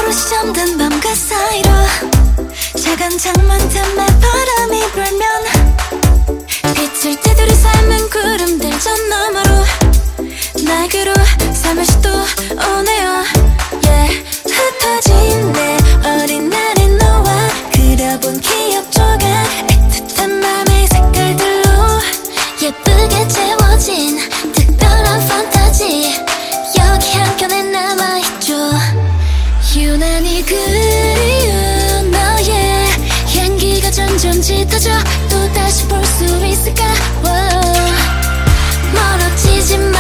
잠든 밤 그 사이로 작은 창문 틈에 바람이 불면 빛을 띠들이 삶은 구름들 저 너머로 날개로 삶을 수도 오네요. Yeah. 흩어진 내 어린 날의 너와 그려본 기억 조각 애틋한 맘의 색깔들로 예쁘게 채워진 특별한 판타지 여기 한켠에 남아있죠. 유난히 그리운 너의 향기가 점점 짙어져 또다시 볼 수 있을까. 멀어지지 마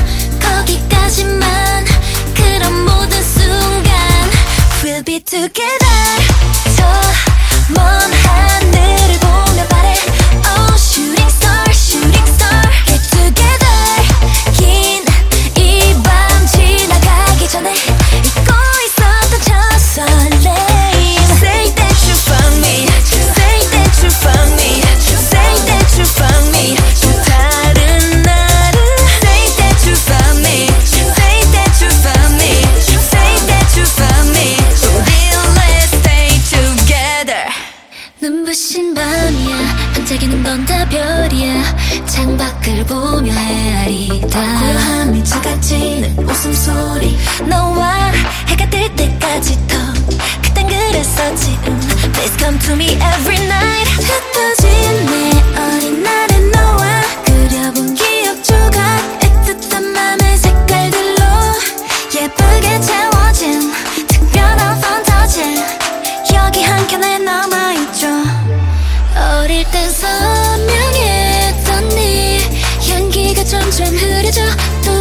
거기까지만 그런 모든 순간 We'll be together. 저 먼 하늘을 보며 바래 Oh shooting star shooting star Get together. 긴 이 밤 지나가기 전에 잊고 있었던 저 설레임 Say that you found me Say that you found me Say that you found me 또 다른 나를 Say that you found me Say that you found me Say that you found me We'll let's stay together. 눈부신 밤이야 반짝이는 건 다 별이야 창밖을 보며 헤아리다 고요함이 작아지는 웃음소리 너와 해가 뜰 때까지 더 그땐 그랬었지 Please come to me every night. 흩어진 내 어린 날의 너와 그려본 기억 조각 애틋한 맘의 색깔들로 예쁘게 채워진 특별한 판타지 여기 한켠에 남아있죠. 어릴 땐 선명했던 네 향기가 점점 흐려져 또